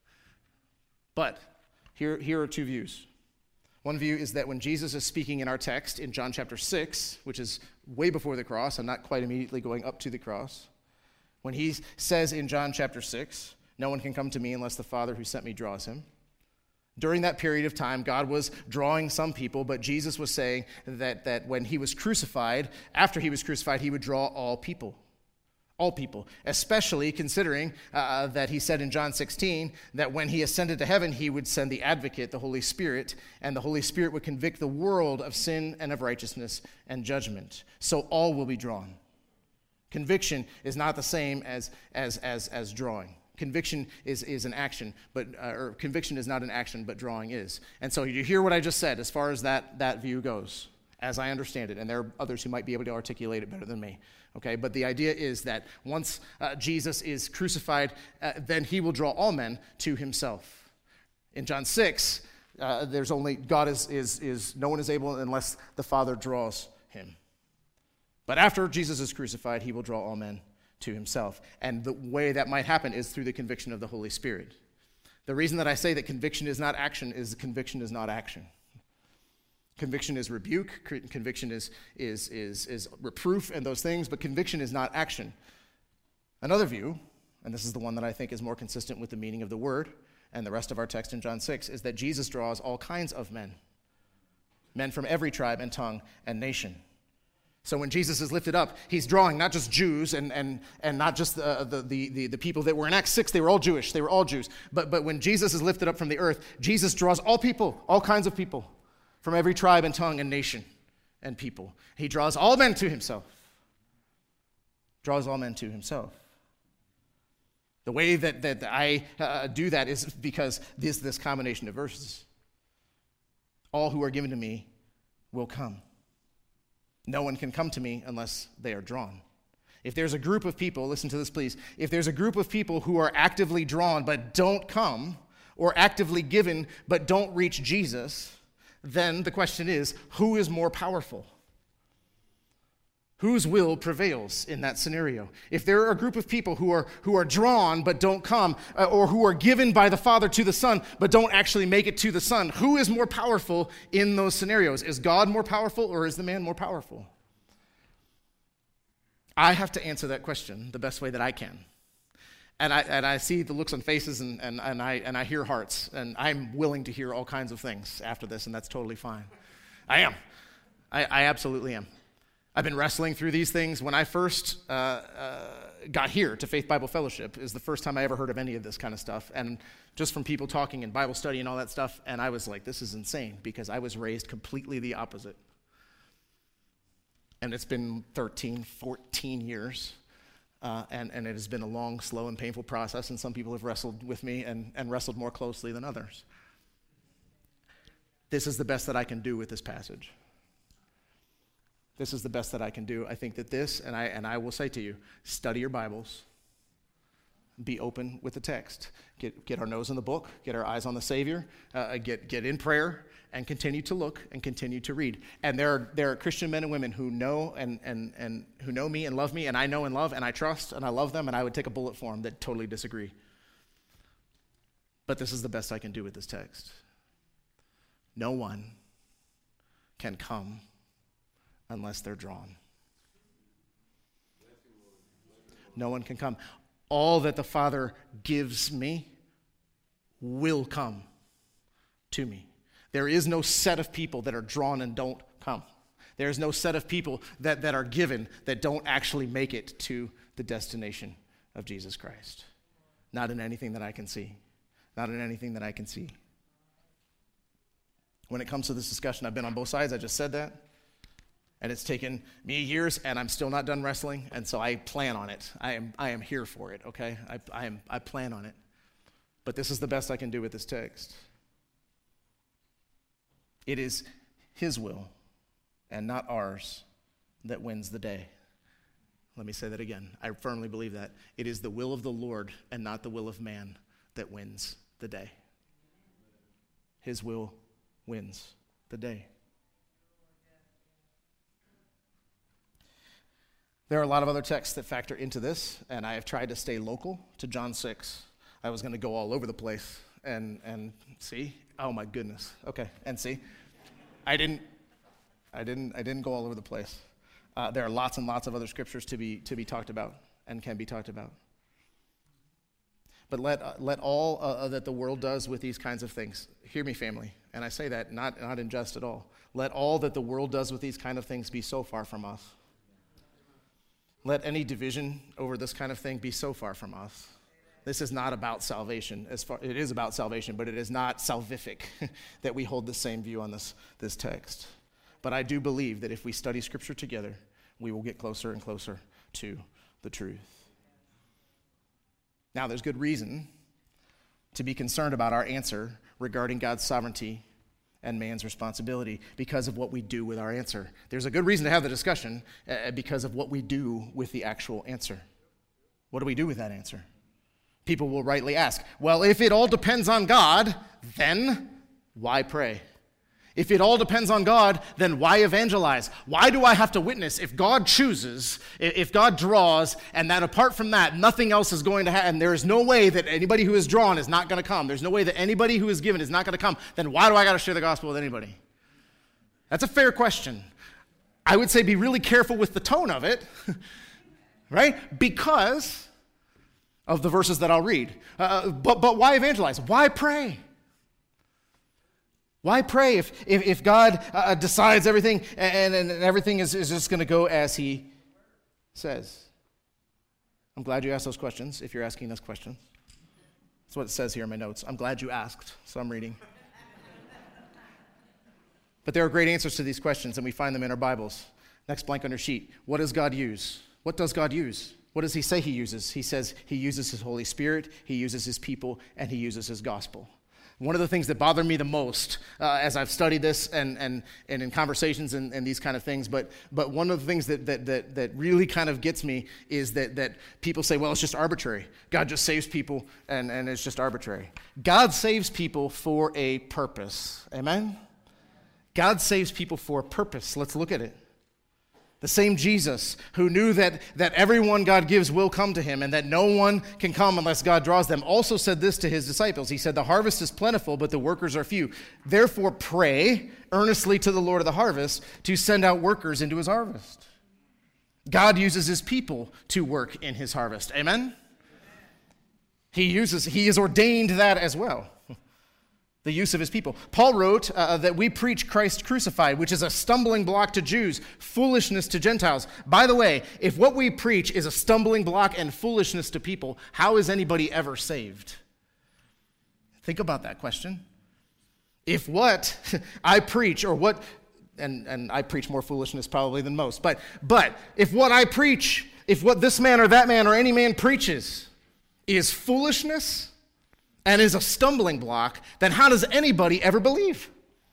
But here are two views. One view is that when Jesus is speaking in our text in John chapter 6, which is way before the cross, and not quite immediately going up to the cross, when he says in John chapter 6, no one can come to me unless the Father who sent me draws him. During that period of time, God was drawing some people, but Jesus was saying that when he was crucified, after he was crucified, he would draw all people. All people, especially considering that he said in John 16 that when he ascended to heaven, he would send the advocate, the Holy Spirit, and the Holy Spirit would convict the world of sin and of righteousness and judgment. So all will be drawn. Conviction is not the same as drawing. Conviction is an action, or conviction is not an action, but drawing is. And so you hear what I just said as far as that view goes, as I understand it, and there are others who might be able to articulate it better than me. Okay, but the idea is that once Jesus is crucified, then he will draw all men to himself. In John 6, there's only God is no one is able unless the Father draws him. But after Jesus is crucified, he will draw all men to himself. And the way that might happen is through the conviction of the Holy Spirit. The reason that I say that conviction is not action is conviction is not action. Conviction is rebuke, conviction is reproof and those things, but conviction is not action. Another view, and this is the one that I think is more consistent with the meaning of the word and the rest of our text in John 6, is that Jesus draws all kinds of men from every tribe and tongue and nation. So when Jesus is lifted up, he's drawing not just Jews and not just the people that were in Acts 6, they were all Jewish, they were all Jews. But when Jesus is lifted up from the earth, Jesus draws all people, all kinds of people, from every tribe and tongue and nation and people. He draws all men to himself. Draws all men to himself. The way that I do that is because this combination of verses. All who are given to me will come. No one can come to me unless they are drawn. If there's a group of people, listen to this please, if there's a group of people who are actively drawn but don't come, or actively given but don't reach Jesus, then the question is, who is more powerful? Whose will prevails in that scenario? If there are a group of people who are drawn but don't come, or who are given by the Father to the Son but don't actually make it to the Son, who is more powerful in those scenarios? Is God more powerful or is the man more powerful? I have to answer that question the best way that I can. And I see the looks on faces and I hear hearts, and I'm willing to hear all kinds of things after this, and that's totally fine. I am. I absolutely am. I've been wrestling through these things. When I first got here to Faith Bible Fellowship is the first time I ever heard of any of this kind of stuff, and just from people talking and Bible study and all that stuff, and I was like, this is insane, because I was raised completely the opposite. And it's been 13, 14 years. And it has been a long, slow, and painful process, and some people have wrestled with me and wrestled more closely than others. This is the best that I can do with this passage. This is the best that I can do. I think that this, and I will say to you, study your Bibles. be open with the text. Get our nose in the book, get our eyes on the Savior, get in prayer, and continue to look and continue to read. And there are Christian men and women who know and who know me and love me, and I know and love, and I trust, and I love them, and I would take a bullet for them that totally disagree. But this is the best I can do with this text. No one can come unless they're drawn. No one can come. All that the Father gives me will come to me. There is no set of people that are drawn and don't come. There is no set of people that are given that don't actually make it to the destination of Jesus Christ. Not in anything that I can see. Not in anything that I can see. When it comes to this discussion, I've been on both sides. I just said that. And it's taken me years, and I'm still not done wrestling, and so I plan on it. I am here for it, okay? I plan on it. But this is the best I can do with this text. It is his will, and not ours, that wins the day. Let me say that again. I firmly believe that. It is the will of the Lord, and not the will of man, that wins the day. His will wins the day. There are a lot of other texts that factor into this, and I have tried to stay local to John 6. I was going to go all over the place and see. Oh my goodness. Okay, and see. I didn't go all over the place. There are lots and lots of other scriptures to be talked about and can be talked about. But let all that the world does with these kinds of things, hear me, family, and I say that not in jest at all. Let all that the world does with these kind of things be so far from us. Let any division over this kind of thing be so far from us. This is not about salvation. It is about salvation, but it is not salvific that we hold the same view on this text. But I do believe that if we study Scripture together, we will get closer and closer to the truth. Now, there's good reason to be concerned about our answer regarding God's sovereignty and man's responsibility because of what we do with our answer. There's a good reason to have the discussion because of what we do with the actual answer. What do we do with that answer? People will rightly ask, well, if it all depends on God, then why pray? If it all depends on God, then why evangelize? Why do I have to witness if God chooses, if God draws, and that apart from that, nothing else is going to happen? There is no way that anybody who is drawn is not going to come. There's no way that anybody who is given is not going to come. Then why do I got to share the gospel with anybody? That's a fair question. I would say be really careful with the tone of it, right? Because of the verses that I'll read. But why evangelize? Why pray? Why pray if God decides everything and everything is just going to go as he says? I'm glad you asked those questions, if you're asking those questions. That's what it says here in my notes. I'm glad you asked, so I'm reading. But there are great answers to these questions, and we find them in our Bibles. Next blank on your sheet. What does God use? What does God use? What does he say he uses? He says he uses his Holy Spirit, he uses his people, and he uses his gospel. One of the things that bother me the most as I've studied this and in conversations and these kind of things, but one of the things that really kind of gets me is that people say, well, it's just arbitrary. God just saves people and it's just arbitrary. God saves people for a purpose. Amen? God saves people for a purpose. Let's look at it. The same Jesus who knew that everyone God gives will come to him and that no one can come unless God draws them also said this to his disciples. He said, the harvest is plentiful, but the workers are few. Therefore pray earnestly to the Lord of the harvest to send out workers into his harvest. God uses his people to work in his harvest. Amen? He has ordained that as well. The use of his people. Paul wrote that we preach Christ crucified, which is a stumbling block to Jews, foolishness to Gentiles. By the way, if what we preach is a stumbling block and foolishness to people, how is anybody ever saved? Think about that question. If what I preach, or what, and I preach more foolishness probably than most, but if what I preach, if what this man or that man or any man preaches is foolishness, and is a stumbling block, then how does anybody ever believe?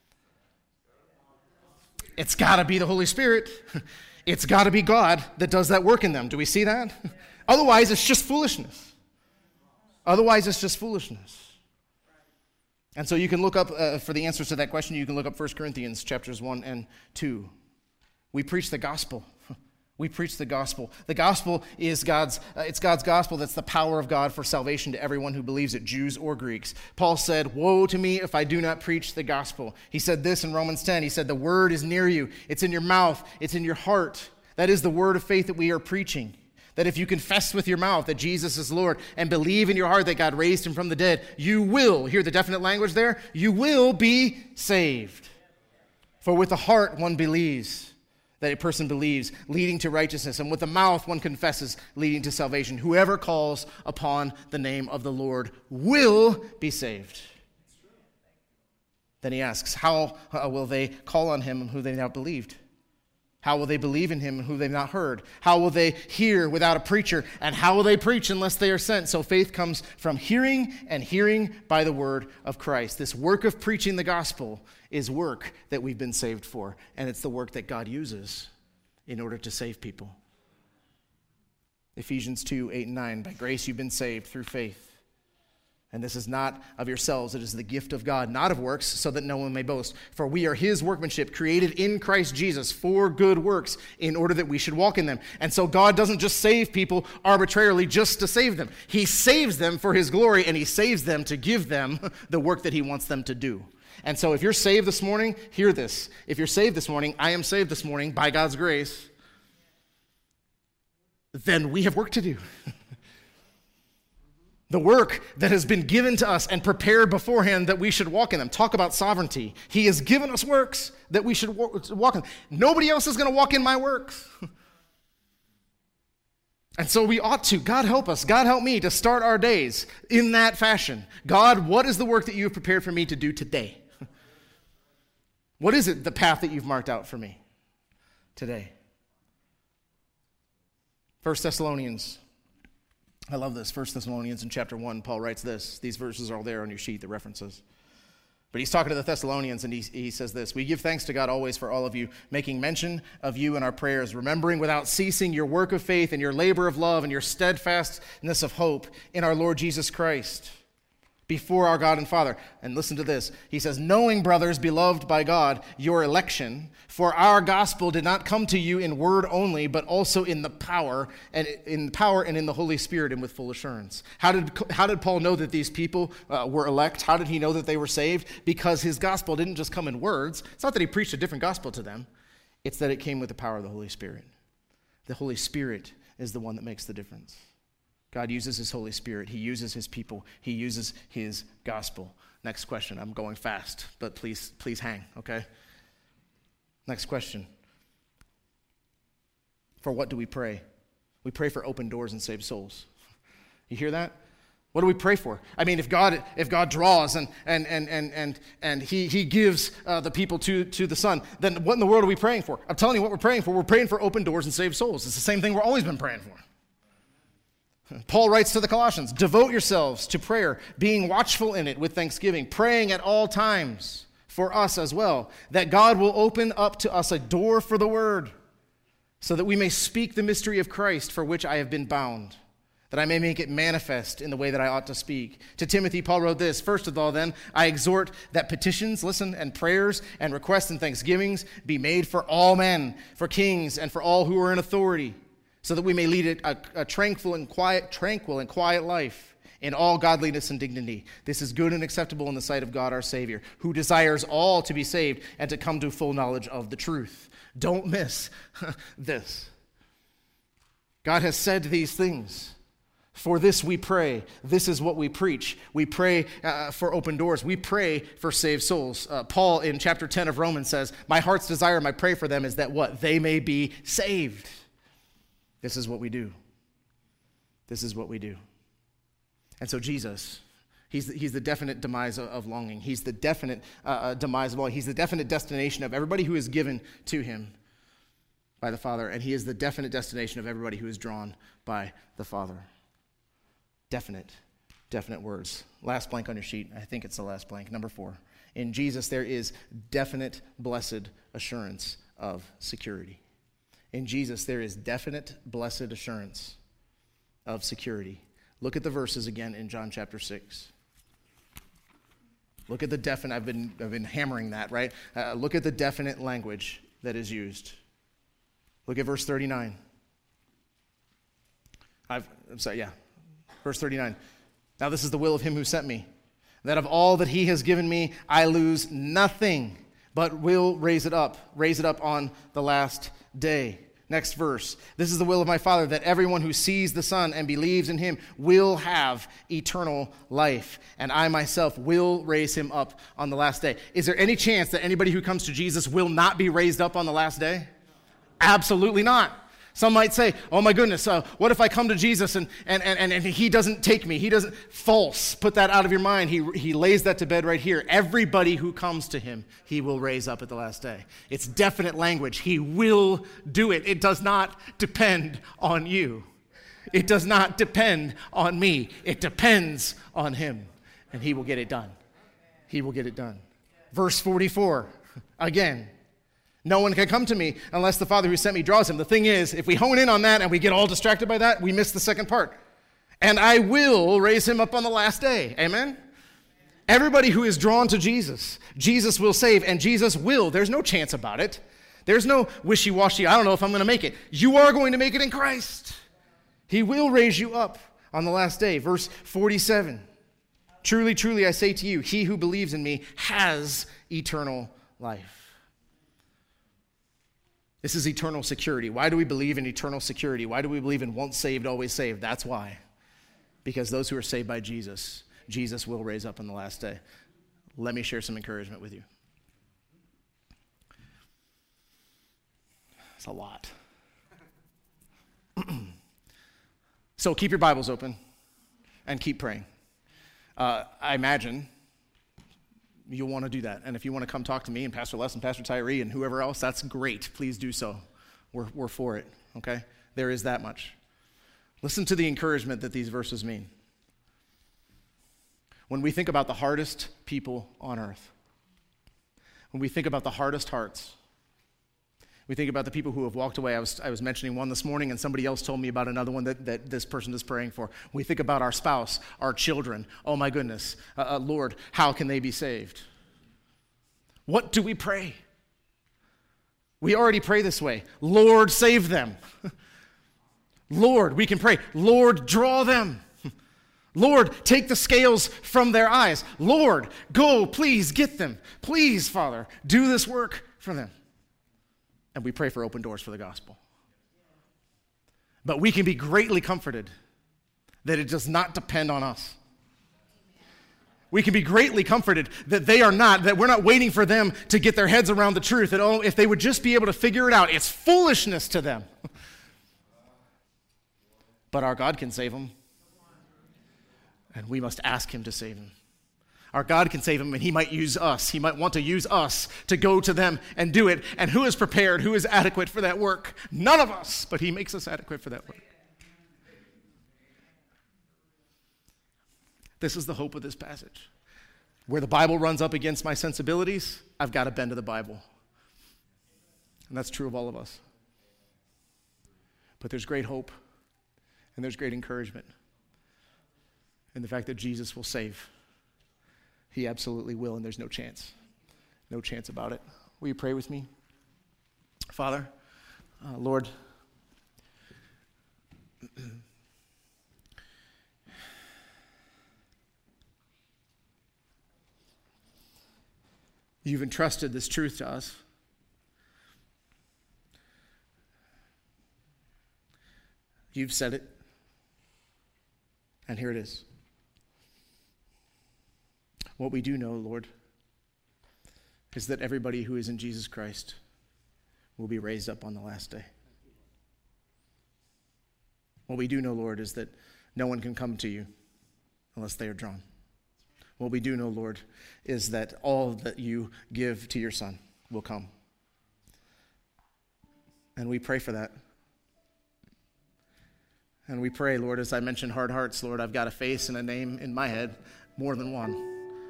It's got to be the Holy Spirit. It's got to be God that does that work in them. Do we see that? Otherwise, it's just foolishness. Otherwise, it's just foolishness. And so you can look up, for the answers to that question, you can look up 1 Corinthians chapters 1 and 2. We preach the gospel. We preach the gospel. The gospel is God's gospel. That's the power of God for salvation to everyone who believes it, Jews or Greeks. Paul said, woe to me if I do not preach the gospel. He said this in Romans 10. He said, the word is near you. It's in your mouth. It's in your heart. That is the word of faith that we are preaching. That if you confess with your mouth that Jesus is Lord and believe in your heart that God raised him from the dead, you will, hear the definite language there, you will be saved. For with the heart one believes, that a person believes, leading to righteousness, and with the mouth one confesses, leading to salvation. Whoever calls upon the name of the Lord will be saved. Then he asks, how will they call on him who they not believed? How will they believe in him who they've not heard? How will they hear without a preacher? And how will they preach unless they are sent? So faith comes from hearing, and hearing by the word of Christ. This work of preaching the gospel is work that we've been saved for. And it's the work that God uses in order to save people. Ephesians 2, 8 and 9. By grace you've been saved through faith. And this is not of yourselves, it is the gift of God, not of works, so that no one may boast. For we are his workmanship, created in Christ Jesus for good works, in order that we should walk in them. And so God doesn't just save people arbitrarily just to save them. He saves them for his glory, and he saves them to give them the work that he wants them to do. And so if you're saved this morning, hear this. If you're saved this morning, I am saved this morning by God's grace, then we have work to do. The work that has been given to us and prepared beforehand that we should walk in them. Talk about sovereignty. He has given us works that we should walk in. Nobody else is going to walk in my works. And so we ought to. God help us. God help me to start our days in that fashion. God, what is the work that you have prepared for me to do today? What is it, the path that you've marked out for me today? 1 Thessalonians. I love this. 1 Thessalonians in chapter 1, Paul writes this. These verses are all there on your sheet, the references. But he's talking to the Thessalonians, and he says this: we give thanks to God always for all of you, making mention of you in our prayers, remembering without ceasing your work of faith and your labor of love and your steadfastness of hope in our Lord Jesus Christ, before our God and Father. And listen to this. He says, knowing, brothers, beloved by God, your election, for our gospel did not come to you in word only, but also in the power and in the Holy Spirit and with full assurance. How did Paul know that these people were elect? How did he know that they were saved? Because his gospel didn't just come in words. It's not that he preached a different gospel to them. It's that it came with the power of the Holy Spirit. The Holy Spirit is the one that makes the difference. God uses his Holy Spirit. He uses his people. He uses his gospel. Next question. I'm going fast, but please hang, okay? Next question. For what do we pray? We pray for open doors and saved souls. You hear that? What do we pray for? I mean, if God draws and he gives the people to the Son, then what in the world are we praying for? I'm telling you what we're praying for. We're praying for open doors and saved souls. It's the same thing we've always been praying for. Paul writes to the Colossians, devote yourselves to prayer, being watchful in it with thanksgiving, praying at all times for us as well, that God will open up to us a door for the word, so that we may speak the mystery of Christ, for which I have been bound, that I may make it manifest in the way that I ought to speak. To Timothy, Paul wrote this: first of all, then, I exhort that petitions, listen, and prayers and requests and thanksgivings be made for all men, for kings, and for all who are in authority, so that we may lead a tranquil and quiet life in all godliness and dignity. This is good and acceptable in the sight of God our Savior, who desires all to be saved and to come to full knowledge of the truth. Don't miss this. God has said these things. For this we pray. This is what we preach. We pray for open doors. We pray for saved souls. Paul in chapter 10 of Romans says, my heart's desire, my prayer for them is that what? They may be saved. This is what we do. This is what we do. And so Jesus, he's the definite demise of longing. He's the definite demise of all. He's the definite destination of everybody who is given to him by the Father. And he is the definite destination of everybody who is drawn by the Father. Definite words. Last blank on your sheet. I think it's the last blank. Number 4. In Jesus there is definite blessed assurance of security. In Jesus, there is definite, blessed assurance of security. Look at the verses again in John chapter 6. Look at the definite, I've been hammering that, right? Look at the definite language that is used. Look at verse 39. Verse 39. Now this is the will of him who sent me, that of all that he has given me, I lose nothing, but will raise it up on the last day. Next verse. This is the will of my Father, that everyone who sees the Son and believes in him will have eternal life, and I myself will raise him up on the last day. Is there any chance that anybody who comes to Jesus will not be raised up on the last day? Absolutely not. Some might say, oh my goodness, what if I come to Jesus and he doesn't take me? He doesn't. False. Put that out of your mind. He lays that to bed right here. Everybody who comes to him, he will raise up at the last day. It's definite language. He will do it. It does not depend on you. It does not depend on me. It depends on him. And he will get it done. He will get it done. Verse 44, again. No one can come to me unless the Father who sent me draws him. The thing is, if we hone in on that and we get all distracted by that, we miss the second part. And I will raise him up on the last day. Amen? Everybody who is drawn to Jesus, Jesus will save, and Jesus will. There's no chance about it. There's no wishy-washy, I don't know if I'm going to make it. You are going to make it in Christ. He will raise you up on the last day. Verse 47. Truly, truly, I say to you, he who believes in me has eternal life. This is eternal security. Why do we believe in eternal security? Why do we believe in once saved, always saved? That's why. Because those who are saved by Jesus, Jesus will raise up on the last day. Let me share some encouragement with you. It's a lot. So keep your Bibles open and keep praying. I imagine you'll want to do that. And if you want to come talk to me and Pastor Les and Pastor Tyree and whoever else, that's great. Please do so. We're for it, okay? There is that much. Listen to the encouragement that these verses mean. When we think about the hardest people on earth, when we think about the hardest hearts, we think about the people who have walked away. I was mentioning one this morning, and somebody else told me about another one that this person is praying for. We think about our spouse, our children. Oh my goodness, Lord, how can they be saved? What do we pray? We already pray this way. Lord, save them. Lord, we can pray. Lord, draw them. Lord, take the scales from their eyes. Lord, go, please get them. Please, Father, do this work for them. And we pray for open doors for the gospel. But we can be greatly comforted that it does not depend on us. We can be greatly comforted that that we're not waiting for them to get their heads around the truth. That, if they would just be able to figure it out, it's foolishness to them. But our God can save them. And we must ask him to save them. Our God can save them, and he might use us. He might want to use us to go to them and do it. And who is prepared? Who is adequate for that work? None of us, but he makes us adequate for that work. This is the hope of this passage. Where the Bible runs up against my sensibilities, I've got to bend to the Bible. And that's true of all of us. But there's great hope, and there's great encouragement in the fact that Jesus will save. He absolutely will, and there's no chance about it. Will you pray with me? Father, Lord, you've entrusted this truth to us. You've said it, and here it is. What we do know, Lord, is that everybody who is in Jesus Christ will be raised up on the last day. What we do know, Lord, is that no one can come to you unless they are drawn. What we do know, Lord, is that all that you give to your Son will come. And we pray for that. And we pray, Lord, as I mentioned hard hearts, Lord, I've got a face and a name in my head, more than one.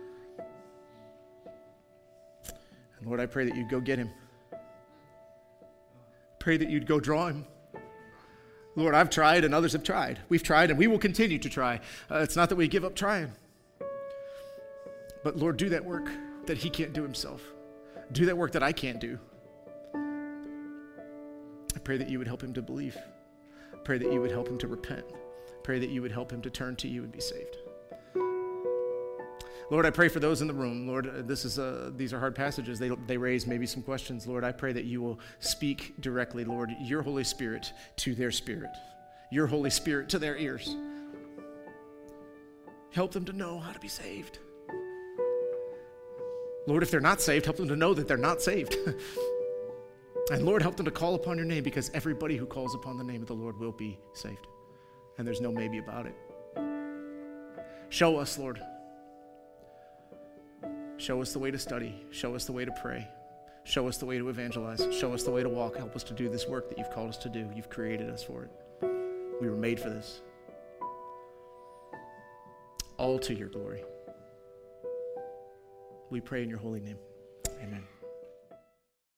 And Lord, I pray that you'd go get him. Pray that you'd go draw him. Lord, I've tried and others have tried. We've tried and we will continue to try. It's not that we give up trying. But Lord, do that work that he can't do himself. Do that work that I can't do. I pray that you would help him to believe. I pray that you would help him to repent. I pray that you would help him to turn to you and be saved. Lord, I pray for those in the room. Lord, these are hard passages. They raise maybe some questions. Lord, I pray that you will speak directly, Lord, your Holy Spirit to their spirit, your Holy Spirit to their ears. Help them to know how to be saved. Lord, if they're not saved, help them to know that they're not saved. And Lord, help them to call upon your name, because everybody who calls upon the name of the Lord will be saved. And there's no maybe about it. Show us, Lord. Show us the way to study. Show us the way to pray. Show us the way to evangelize. Show us the way to walk. Help us to do this work that you've called us to do. You've created us for it. We were made for this. All to your glory. We pray in your holy name. Amen.